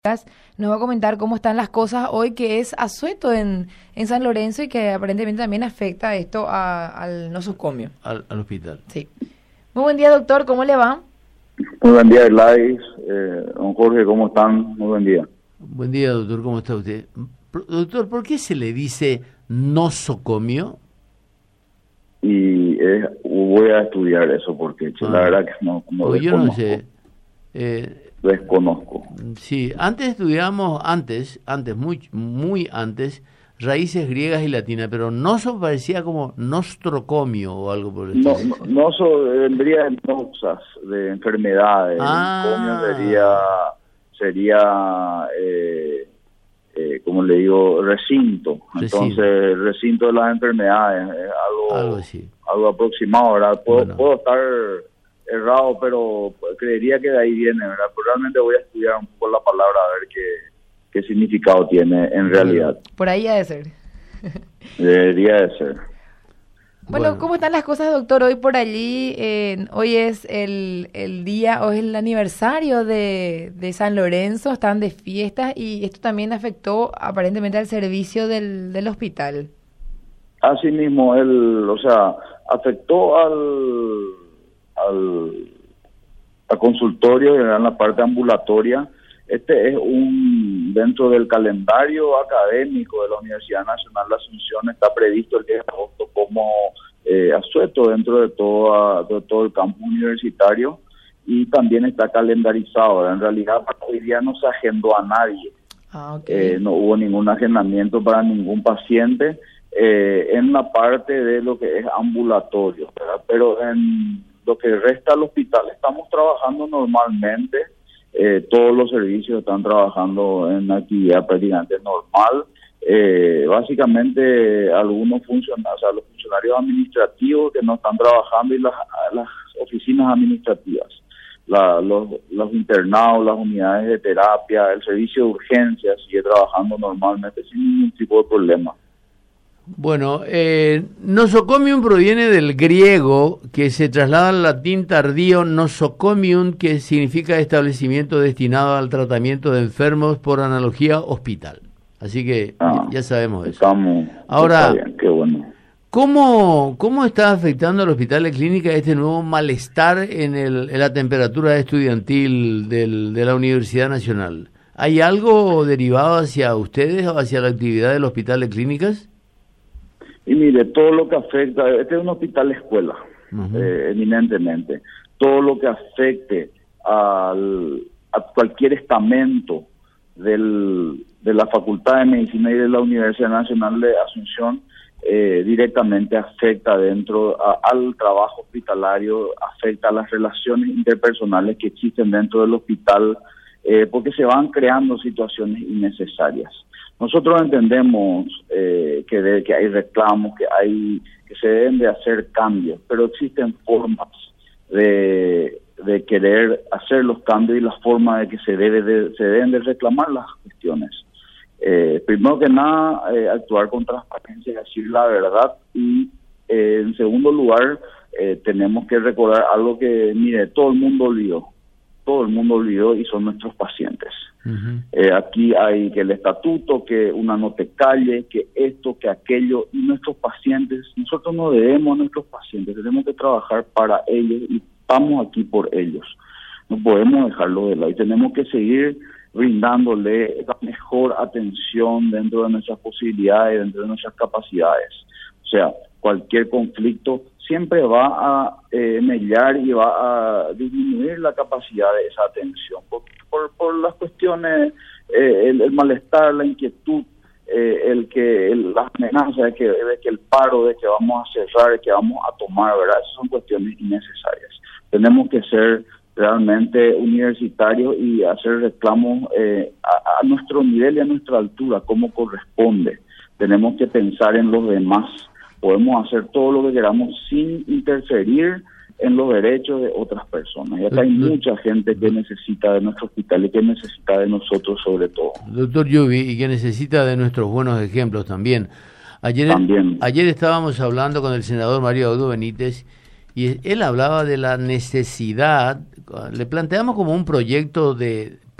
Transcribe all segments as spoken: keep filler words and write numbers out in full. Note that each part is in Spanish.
Nos va a comentar cómo están las cosas hoy, que es asueto en, en San Lorenzo y que aparentemente también afecta esto a, al nosocomio. Al, al hospital. Sí. Muy buen día, doctor. ¿Cómo le va? Muy buen día, Gladys. Eh, don Jorge, ¿cómo están? Muy buen día. Buen día, doctor. ¿Cómo está usted? Doctor, ¿por qué se le dice nosocomio? Y eh, voy a estudiar eso porque ah. la verdad que no, no pues yo no sé. Eh, desconozco. Sí, antes estudiamos, antes, antes, muy, muy antes, raíces griegas y latinas, pero noso parecía como nostrocomio o algo por el estilo. No, no, noso vendría de noxas, de enfermedades. Ah. Comio sería, sería eh, eh, como le digo, recinto. recinto. Entonces, recinto de las enfermedades, es algo, algo, así. algo aproximado, ¿verdad? Puedo, Bueno. puedo estar errado, pero creería que de ahí viene, ¿verdad? Pero realmente voy a estudiar un poco la palabra a ver qué, qué significado tiene en realidad. Por ahí ha de ser. Debería de ser. Bueno, bueno, ¿cómo están las cosas, doctor? Hoy por allí, eh, hoy es el, el día, hoy es el aniversario de, de San Lorenzo, están de fiestas y esto también afectó aparentemente al servicio del, del hospital. Así mismo, el, o sea, afectó al... Al, al consultorio en la parte ambulatoria. Este es un, dentro del calendario académico de la Universidad Nacional de Asunción está previsto el diez de agosto como eh, asueto dentro de, toda, de todo el campus universitario y también está calendarizado. En realidad hoy día no se agendó a nadie. Ah, okay. eh, no hubo ningún agendamiento para ningún paciente eh, en la parte de lo que es ambulatorio, ¿verdad? Pero en lo que resta al hospital estamos trabajando normalmente, eh, todos los servicios están trabajando en actividad prácticamente normal, eh, básicamente algunos funcionarios, o sea, los funcionarios administrativos que no están trabajando y las, las oficinas administrativas, la, los, los internados, las unidades de terapia, el servicio de urgencias sigue trabajando normalmente sin ningún tipo de problema. Bueno, eh, nosocomium proviene del griego, que se traslada al latín tardío nosocomium, que significa establecimiento destinado al tratamiento de enfermos, por analogía hospital. Así que ah, ya, ya sabemos eso. Estamos, ahora, está bien, qué bueno. ¿cómo, ¿cómo está afectando al hospital de clínica este nuevo malestar en, el, en la temperatura estudiantil del, de la Universidad Nacional? ¿Hay algo derivado hacia ustedes o hacia la actividad del hospital de clínicas? Y mire, todo lo que afecta, este es un hospital escuela, uh-huh. eh, eminentemente, todo lo que afecte al, a cualquier estamento del, de la Facultad de Medicina y de la Universidad Nacional de Asunción, eh, directamente afecta dentro a, al trabajo hospitalario, afecta a las relaciones interpersonales que existen dentro del hospital, eh, porque se van creando situaciones innecesarias. Nosotros entendemos eh, que, de, que hay reclamos, que hay que se deben de hacer cambios, pero existen formas de, de querer hacer los cambios y las formas de que se debe de, se deben de reclamar las cuestiones. Eh, primero que nada, eh, actuar con transparencia, decir la verdad y eh, en segundo lugar, eh, tenemos que recordar algo que, mire, todo el mundo olvidó, todo el mundo olvidó y son nuestros pacientes. Uh-huh. Eh, aquí hay que el estatuto, que una no te calle, que esto, que aquello, y nuestros pacientes, nosotros no debemos a nuestros pacientes, tenemos que trabajar para ellos y estamos aquí por ellos. No podemos dejarlo de lado y tenemos que seguir brindándole la mejor atención dentro de nuestras posibilidades, dentro de nuestras capacidades. O sea, cualquier conflicto siempre va a eh, mediar y va a disminuir la capacidad de esa atención por, por, por las cuestiones, eh, el, el malestar, la inquietud, eh, el que el, las amenazas de que, de que el paro, de que vamos a cerrar, de que vamos a tomar, ¿verdad? Esas son cuestiones innecesarias. Tenemos que ser realmente universitarios y hacer reclamos eh, a, a nuestro nivel y a nuestra altura, como corresponde. Tenemos que pensar en los demás. Podemos hacer todo lo que queramos sin interferir en los derechos de otras personas. Y acá hay mucha gente que necesita de nuestro hospital y que necesita de nosotros sobre todo. Doctor Yubi, y que necesita de nuestros buenos ejemplos también. Ayer, también. ayer estábamos hablando con el senador Mario Audo Benítez y él hablaba de la necesidad, le planteamos como un proyecto de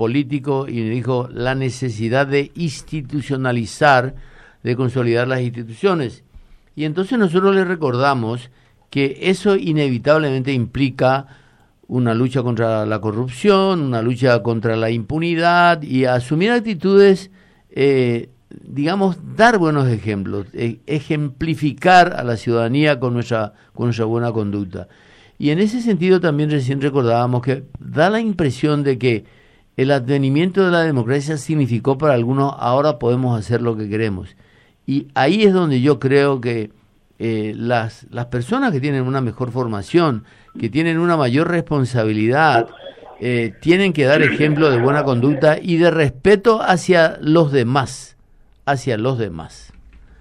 político y dijo la necesidad de institucionalizar, de consolidar las instituciones. Y entonces nosotros le recordamos que eso inevitablemente implica una lucha contra la corrupción, una lucha contra la impunidad y asumir actitudes, eh, digamos, dar buenos ejemplos, eh, ejemplificar a la ciudadanía con nuestra, con nuestra buena conducta. Y en ese sentido también recién recordábamos que da la impresión de que el advenimiento de la democracia significó para algunos ahora podemos hacer lo que queremos. Y ahí es donde yo creo que eh, las, las personas que tienen una mejor formación, que tienen una mayor responsabilidad, eh, tienen que dar ejemplo de buena conducta y de respeto hacia los demás, hacia los demás.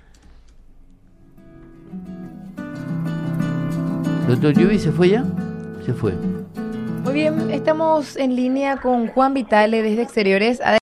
¿Doctor Yubi se fue ya? Se fue. Muy bien, estamos en línea con Juan Vitale desde Exteriores.